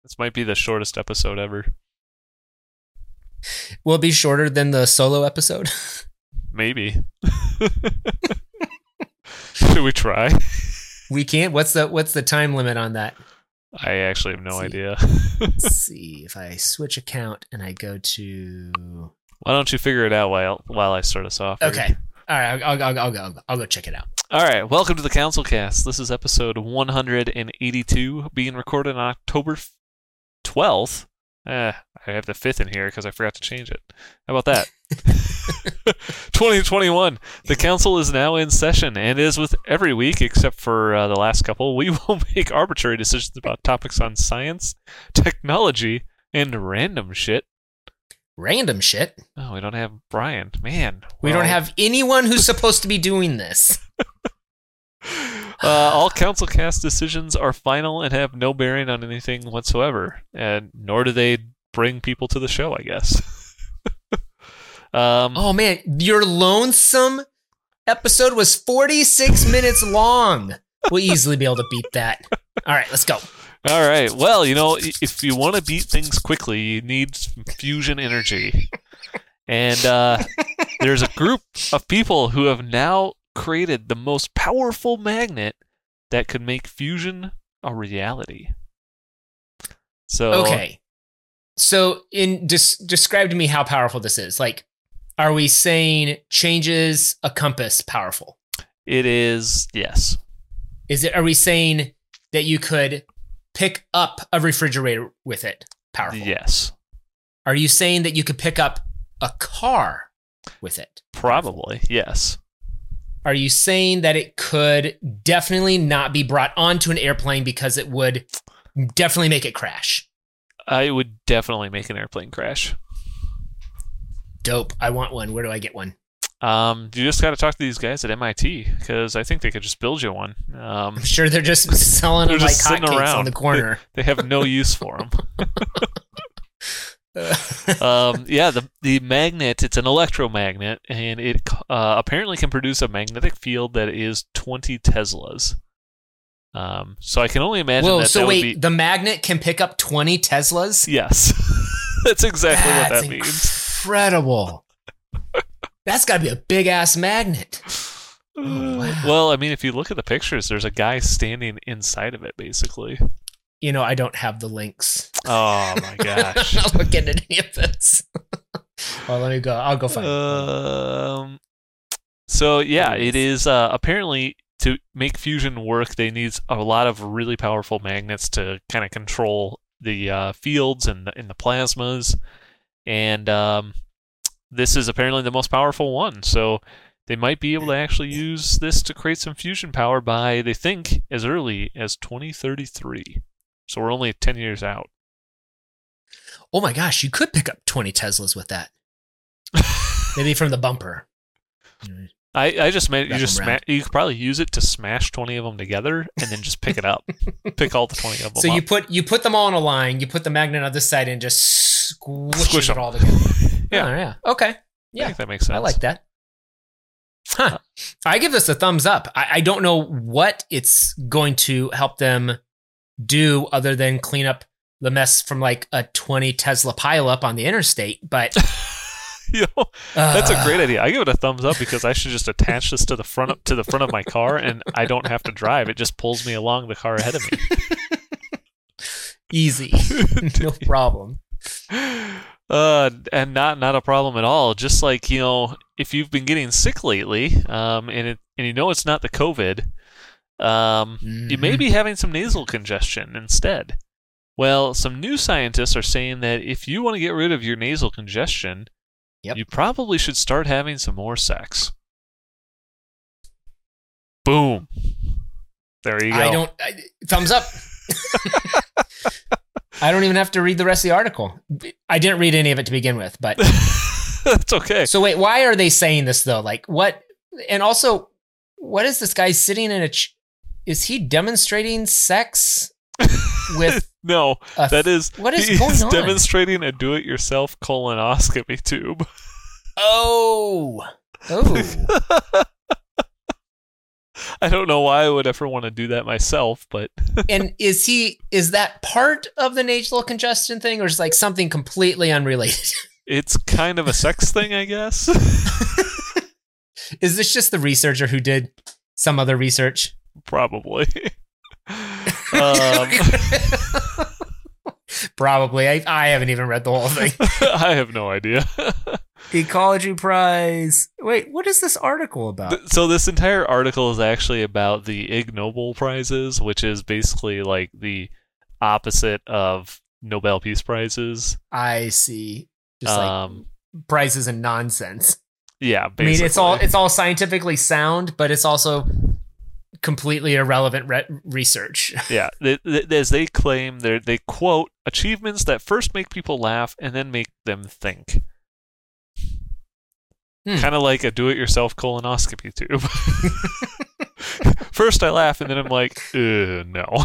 This might be the shortest episode ever. Will it be shorter than the solo episode? Maybe. Should we try? We can't. What's the time limit on that? I actually have no idea. Let's see if I switch account and I go to. Why don't you figure it out while I start us off? Okay. All right. I'll go check it out. All right. Welcome to the Council Cast. This is episode 182, being recorded on October 12th. I have the 5th in here because I forgot to change it. How about that? 2021. The council is now in session, and as with every week except for the last couple, we will make arbitrary decisions about topics on science, technology, and random shit. Random shit? Oh, we don't have Brian. Man. We don't have anyone who's supposed to be doing this. All council cast decisions are final and have no bearing on anything whatsoever, and nor do they bring people to the show, I guess. Oh man, your lonesome episode was 46 minutes long. We'll easily be able to beat that. All right, let's go. All right. Well, if you want to beat things quickly, you need fusion energy. And there's a group of people who have now created the most powerful magnet that could make fusion a reality. So okay. So describe to me how powerful this is. Like, are we saying changes a compass powerful? It is, yes. Are we saying that you could pick up a refrigerator with it powerful? Yes. Are you saying that you could pick up a car with it? Probably, yes. Are you saying that it could definitely not be brought onto an airplane because it would definitely make it crash? I would definitely make an airplane crash. Dope. I want one. Where do I get one? You just got to talk to these guys at MIT because I think they could just build you one. I'm sure they're just selling them like hotcakes on the corner. They have no use for them. The magnet, it's an electromagnet, and it apparently can produce a magnetic field that is 20 Teslas. So I can only imagine the magnet can pick up 20 Teslas? Yes. That's exactly what that means. Incredible. That's got to be a big-ass magnet. Oh, wow. Well, I mean, if you look at the pictures, there's a guy standing inside of it, basically. I don't have the links. Oh, my gosh. I'm not looking at any of this. Well, let me go. I'll go find it. So, yeah, it is apparently to make fusion work, they need a lot of really powerful magnets to kind of control the fields and the plasmas. And this is apparently the most powerful one. So they might be able to actually use this to create some fusion power by, they think, as early as 2033. So we're only 10 years out. Oh my gosh, you could pick up 20 Teslas with that. Maybe from the bumper. I just meant you could probably use it to smash 20 of them together and then just pick it up. Pick all the 20 of them so up. you put them all in a line, you put the magnet on this side and just squish it all together. Yeah. Oh, yeah. Okay. Yeah. I think that makes sense. I like that. Huh. I give this a thumbs up. I don't know what it's going to help them do other than clean up the mess from like a 20 Tesla pileup on the interstate, but that's a great idea. I give it a thumbs up because I should just attach this to the front of my car, and I don't have to drive. It just pulls me along the car ahead of me. Easy, no problem. And not a problem at all. Just like if you've been getting sick lately, and it's not the COVID, you may be having some nasal congestion instead. Well, some new scientists are saying that if you want to get rid of your nasal congestion, you probably should start having some more sex. Boom. There you go. Thumbs up. I don't even have to read the rest of the article. I didn't read any of it to begin with, but that's okay. So wait, why are they saying this though? Like what? And also, what is this guy sitting in is he demonstrating sex with? No, what is going on? He's demonstrating a do-it-yourself colonoscopy tube. I don't know why I would ever want to do that myself, but And is that part of the nasal congestion thing, or is it like something completely unrelated? it's kind of a sex thing, I guess. Is this just the researcher who did some other research? Probably. Probably. I haven't even read the whole thing. I have no idea. Ecology Prize. Wait, what is this article about? So this entire article is actually about the Ig Nobel Prizes, which is basically like the opposite of Nobel Peace Prizes. I see. Just like prizes and nonsense. Yeah, basically. I mean, it's all scientifically sound, but it's also completely irrelevant research. Yeah, as they claim, they quote achievements that first make people laugh and then make them think. Kind of like a do-it-yourself colonoscopy tube. First I laugh and then I'm like, no.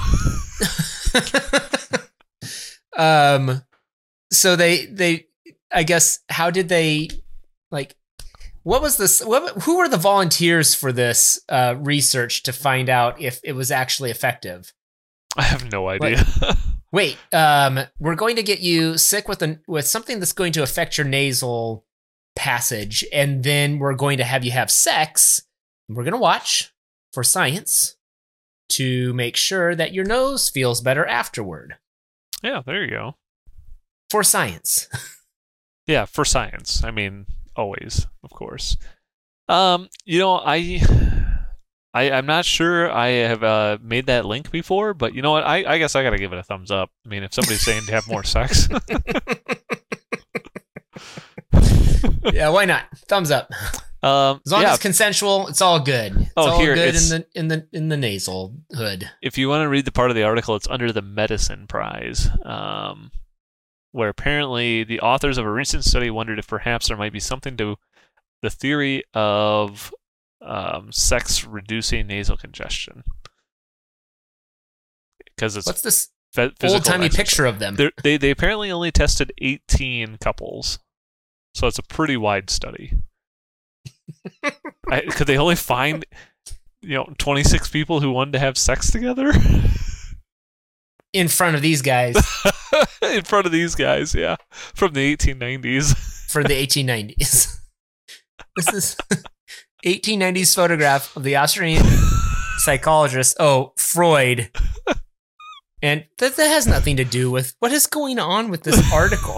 So they I guess, how did they, like, what was this? Who were the volunteers for this research to find out if it was actually effective? I have no idea. Wait, we're going to get you sick with something that's going to affect your nasal passage, and then we're going to have you have sex. We're going to watch for science to make sure that your nose feels better afterward. Yeah, there you go. For science. Yeah, for science. I mean, always, of course. I'm not sure I have made that link before, but you know what? I guess I gotta give it a thumbs up. I mean, if somebody's saying to have more sex. Yeah, why not? Thumbs up. As long as it's consensual, it's all good. It's all good in the nasal hood. If you want to read the part of the article, it's under the Medicine Prize, where apparently the authors of a recent study wondered if perhaps there might be something to the theory of sex reducing nasal congestion. Because it's what's this old-timey picture of them? They apparently only tested 18 couples, so it's a pretty wide study. Could they only find 26 people who wanted to have sex together? In front of these guys. In front of these guys, yeah. From the 1890s. For the 1890s. This is 1890s photograph of the Austrian psychologist, Freud. And that has nothing to do with what is going on with this article.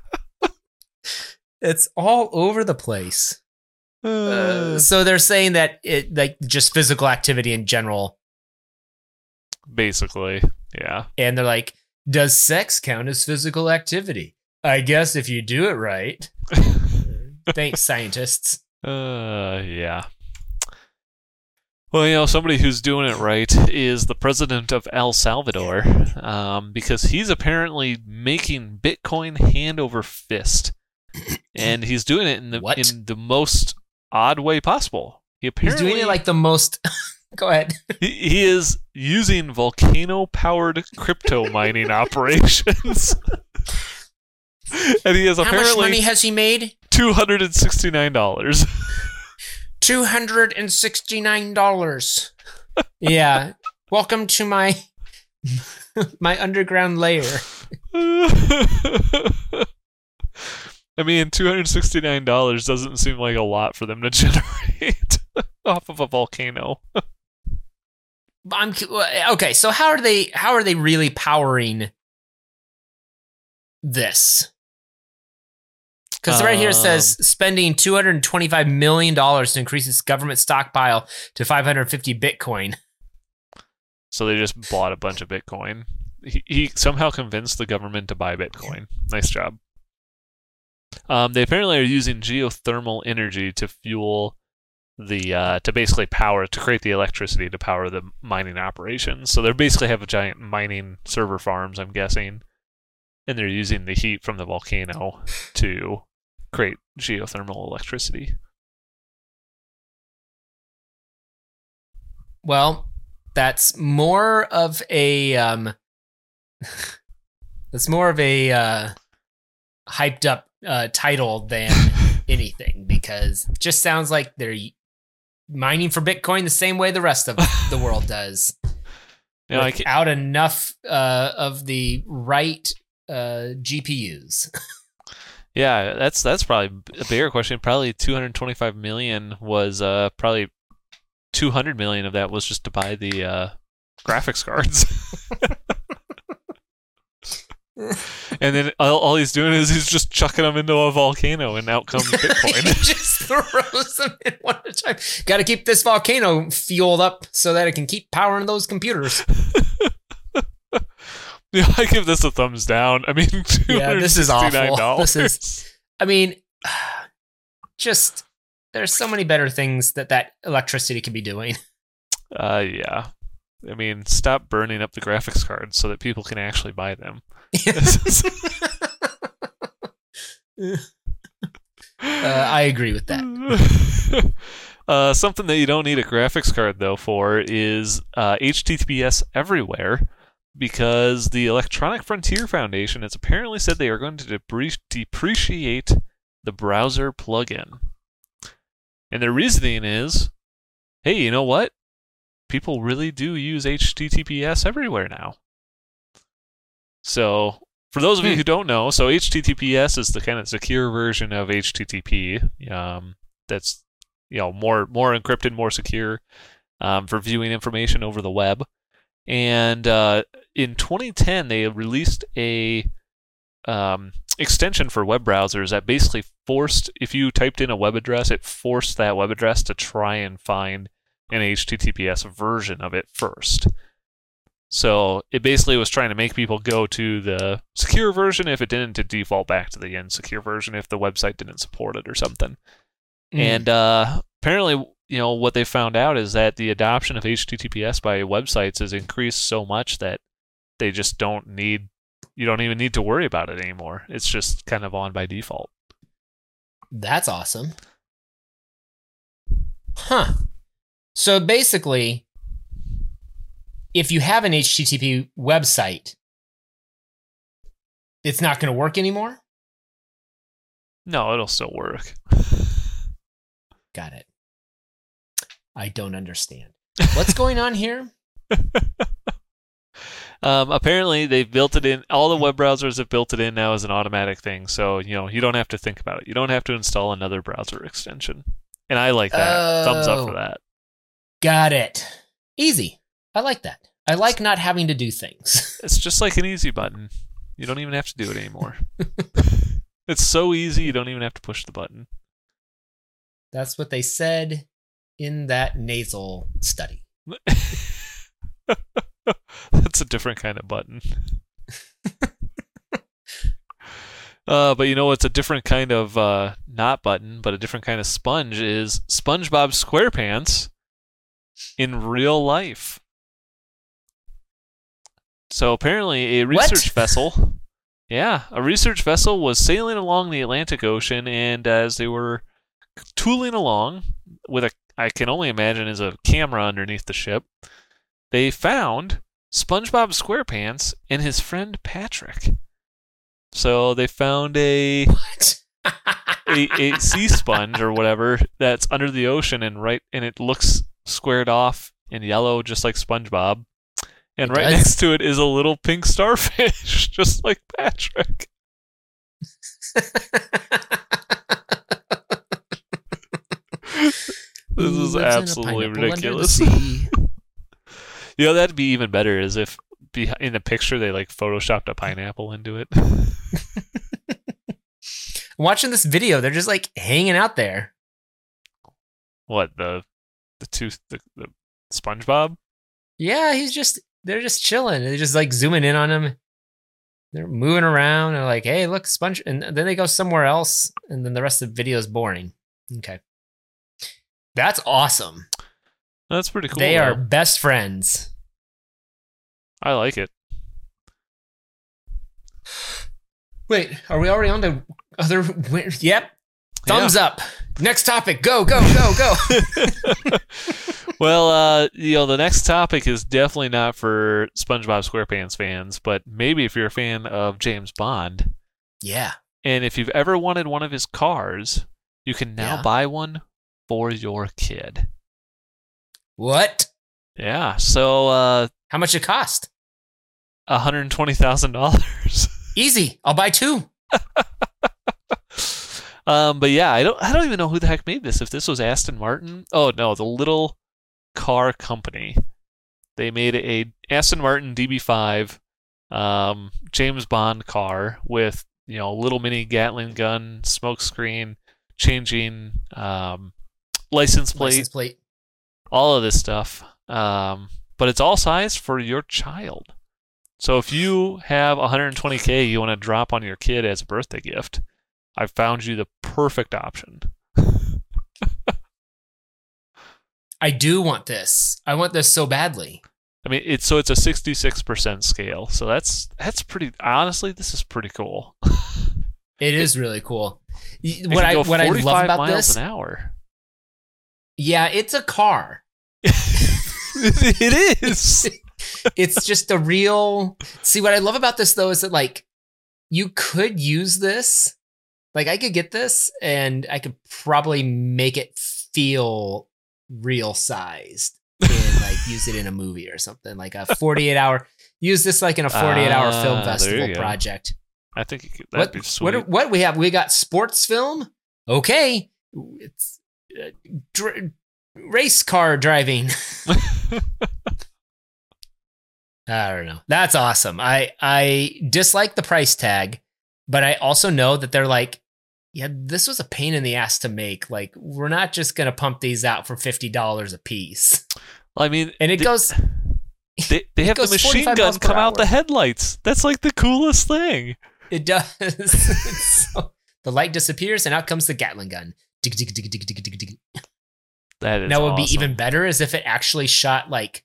It's all over the place. So they're saying that it, like, just physical activity in general. Basically, yeah. And they're like, does sex count as physical activity? I guess if you do it right. Thanks, scientists. Yeah. Well, somebody who's doing it right is the president of El Salvador, because he's apparently making Bitcoin hand over fist, and he's doing it in the most odd way possible. He's doing it like the most. Go ahead. He is using volcano-powered crypto mining operations. And he has apparently... How much money has he made? $269. $269. Yeah. Welcome to my underground lair. I mean, $269 doesn't seem like a lot for them to generate off of a volcano. Okay, so how are they really powering this? Because right here it says spending $225 million to increase its government stockpile to 550 Bitcoin. So they just bought a bunch of Bitcoin. He somehow convinced the government to buy Bitcoin. Nice job. They apparently are using geothermal energy to fuel to basically to create the electricity to power the mining operations. So they basically have a giant mining server farms, I'm guessing, and they're using the heat from the volcano to create geothermal electricity. Well, that's more of a hyped up title than anything, because it just sounds like they're mining for Bitcoin the same way the rest of the world does. Without enough of the right GPUs. Yeah, that's probably a bigger question. Probably 225 million was probably 200 million of that was just to buy the graphics cards. And then all he's doing is he's just chucking them into a volcano, and out comes Bitcoin. He just throws them in one at a time. Got to keep this volcano fueled up so that it can keep powering those computers. Yeah, I give this a thumbs down. I mean, this is awful. Just there's so many better things that electricity can be doing. Yeah. I mean, stop burning up the graphics cards so that people can actually buy them. I agree with that. Something that you don't need a graphics card, though, for is HTTPS everywhere, because the Electronic Frontier Foundation has apparently said they are going to depreciate the browser plugin. And their reasoning is, hey, you know what? People really do use HTTPS everywhere now. So, for those of you who don't know, so HTTPS is the kind of secure version of HTTP. That's more encrypted, more secure for viewing information over the web. And in 2010, they released a extension for web browsers that basically forced, if you typed in a web address, it forced that web address to try and find an HTTPS version of it first. So it basically was trying to make people go to the secure version if it didn't, to default back to the insecure version if the website didn't support it or something. And apparently, what they found out is that the adoption of HTTPS by websites has increased so much that they just you don't even need to worry about it anymore. It's just kind of on by default. That's awesome. Huh. So basically, if you have an HTTP website, it's not going to work anymore? No, it'll still work. Got it. I don't understand. What's going on here? Apparently, they've built it in. All the web browsers have built it in now as an automatic thing. So, you don't have to think about it. You don't have to install another browser extension. And I like that. Thumbs up for that. Got it. Easy. I like that. I like not having to do things. It's just like an easy button. You don't even have to do it anymore. It's so easy, you don't even have to push the button. That's what they said in that nasal study. That's a different kind of button. But what's a different kind of, not button, but a different kind of sponge is SpongeBob SquarePants in real life. So apparently a research vessel was sailing along the Atlantic Ocean, and as they were tooling along with I can only imagine is a camera underneath the ship, they found SpongeBob SquarePants and his friend Patrick. So they found a sea sponge or whatever that's under the ocean, and it looks squared off in yellow, just like SpongeBob. And right next to it is a little pink starfish, just like Patrick. This is absolutely ridiculous. That'd be even better, is if in the picture they photoshopped a pineapple into it. Watching this video, they're just hanging out there. What, the SpongeBob? Yeah, they're just chilling. They're just zooming in on him. They're moving around. They're like, hey, look, Sponge. And then they go somewhere else. And then the rest of the video is boring. Okay. That's awesome. That's pretty cool. They are best friends. I like it. Wait, are we already on to other... Yep. Thumbs up. Next topic. Go. Well, the next topic is definitely not for SpongeBob SquarePants fans, but maybe if you're a fan of James Bond. Yeah. And if you've ever wanted one of his cars, you can now buy one for your kid. What? Yeah. So How much it cost? $120,000. Easy. I'll buy 2. But yeah, I don't even know who the heck made this. If this was Aston Martin, oh no, the Little Car Company. They made a Aston Martin DB5, James Bond car with little mini Gatling gun, smoke screen, changing license plate, all of this stuff. But it's all sized for your child. So if you have $120K you want to drop on your kid as a birthday gift, I've found you the perfect option. I do want this. I want this so badly. I mean, it's a 66% scale, so that's pretty. Honestly, this is pretty cool. It is really cool. What I love about miles this, an hour. Yeah, it's a car. It is. It's just a real. See, what I love about this though is that like you could use this. Like I could get this and I could probably make it feel real sized and like use it in a movie or something, like a 48-hour. Use this like in a 48-hour film festival project. I think that'd be sweet. What we have? We got sports film. Okay, it's race car driving. I don't know. That's awesome. I dislike the price tag, but I also know that they're like, yeah, this was a pain in the ass to make. Like, we're not just gonna pump these out for $50 a piece. Well, I mean, and it goes. They have the machine gun come out the headlights. That's like the coolest thing. It does. So, the light disappears and out comes the Gatling gun. That is now, what would awesome. be even better is if it actually shot like,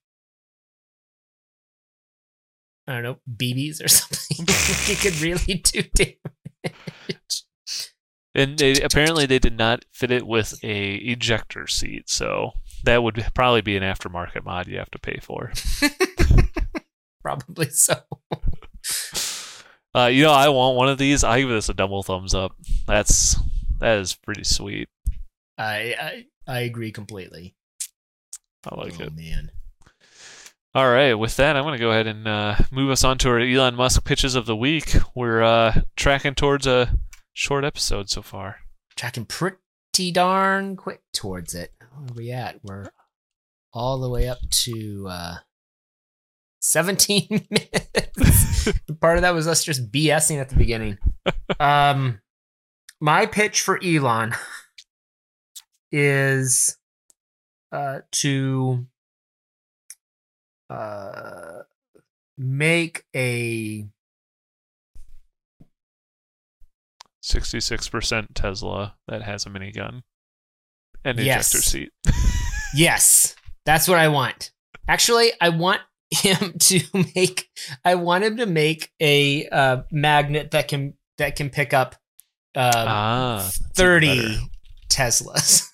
I don't know, BBs or something. It could really do damage. And apparently they did not fit it with a ejector seat, so that would probably be an aftermarket mod you have to pay for. Probably so. I want one of these. I give this a double thumbs up. That is pretty sweet. I agree completely. I like it. Oh man. All right, with that, I'm going to go ahead and move us on to our Elon Musk pitches of the week. We're tracking towards a short episode so far. Tracking pretty darn quick towards it. Where are we at? We're all the way up to 17 minutes. Part of that was us just BSing at the beginning. My pitch for Elon is to make a 66% Tesla that has a minigun and ejector seat. Yes, that's what I want. Actually, I want him to make a magnet that can pick up 30 Teslas.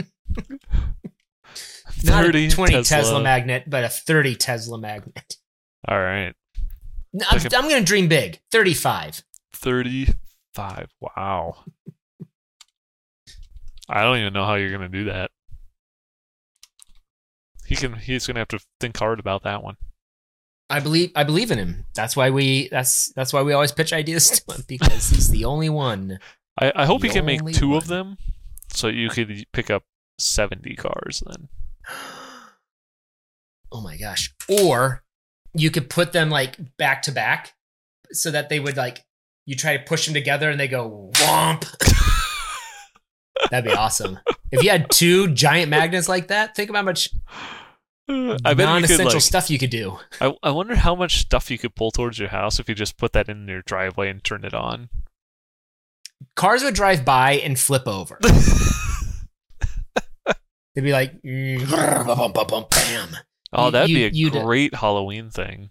Not a 20 Tesla magnet, but a 30 Tesla magnet. All right. I'm going to dream big. 35. 35. Wow. I don't even know how you're going to do that. He's going to have to think hard about that one. I believe in him. That's why we always pitch ideas to him, because he's the only one. I hope he can make 2 of them so you could pick up 70 cars then. Oh my gosh. Or you could put them like back to back so that they would like, you try to push them together and they go womp. That'd be awesome. If you had 2 giant magnets like that, think about how much non-essential stuff you could do. I wonder how much stuff you could pull towards your house if you just put that in your driveway and turn it on. Cars would drive by and flip over. They'd be like, bam. Oh, that'd be a great Halloween thing.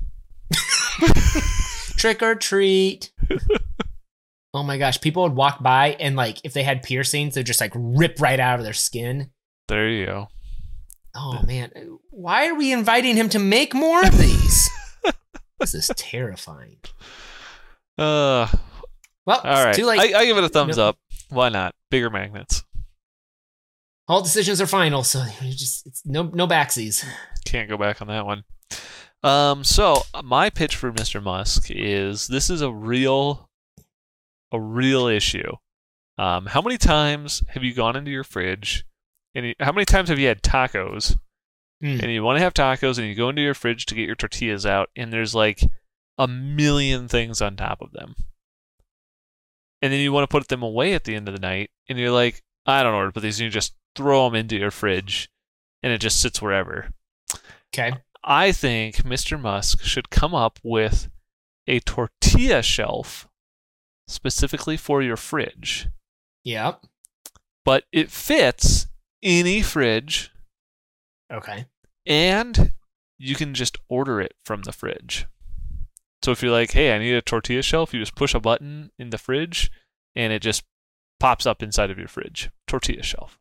Trick or treat. Oh my gosh, people would walk by and like if they had piercings, they'd just like rip right out of their skin. There you go. Oh man, why are we inviting him to make more of these? This is terrifying. Well, all right. Too late. I give it a thumbs up. Why not? Bigger magnets. All decisions are final, so it's no backsies. Can't go back on that one. So my pitch for Mr. Musk is this is a real issue. How many times have you gone into your fridge and how many times have you had tacos and you want to have tacos and you go into your fridge to get your tortillas out and there's like a million things on top of them. And then you want to put them away at the end of the night and you're like, I don't know where to put these, and you just throw them into your fridge and it just sits wherever. Okay. I think Mr. Musk should come up with a tortilla shelf specifically for your fridge. Yep. But it fits any fridge. Okay. And you can just order it from the fridge. So if you're like, hey, I need a tortilla shelf, you just push a button in the fridge and it just pops up inside of your fridge. Tortilla shelf.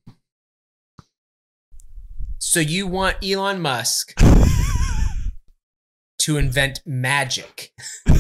So you want Elon Musk to invent magic?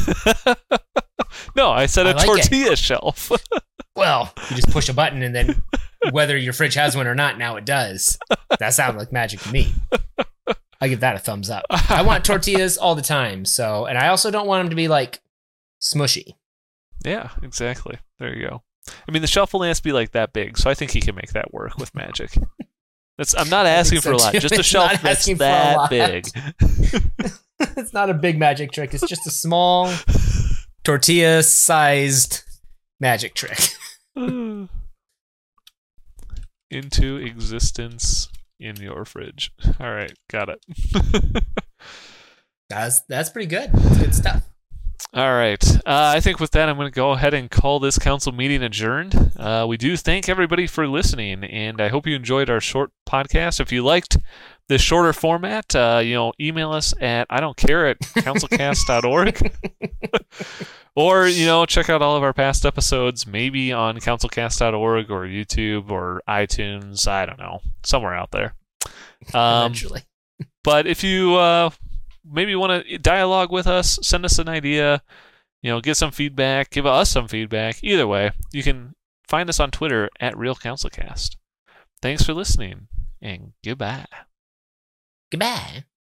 No, I said a tortilla shelf. Well, you just push a button and then whether your fridge has one or not, now it does. That sounds like magic to me. I give that a thumbs up. I want tortillas all the time. So, and I also don't want them to be like smushy. Yeah, exactly. There you go. I mean, the shelf only has to be like that big, so I think he can make that work with magic. I'm not asking for a lot, just a shelf that's that big. It's not a big magic trick. It's just a small tortilla-sized magic trick. Into existence in your fridge. All right, got it. That's pretty good. That's good stuff. All right. I think with that, I'm going to go ahead and call this council meeting adjourned. We do thank everybody for listening, and I hope you enjoyed our short podcast. If you liked this shorter format, email us at idon'tcare@councilcast.org. Or, check out all of our past episodes, maybe on councilcast.org or YouTube or iTunes. I don't know. Somewhere out there. Eventually. But if you maybe want to dialogue with us, send us an idea, get some feedback, give us some feedback. Either way, you can find us on Twitter at RealCouncilCast. Thanks for listening, and goodbye. Goodbye.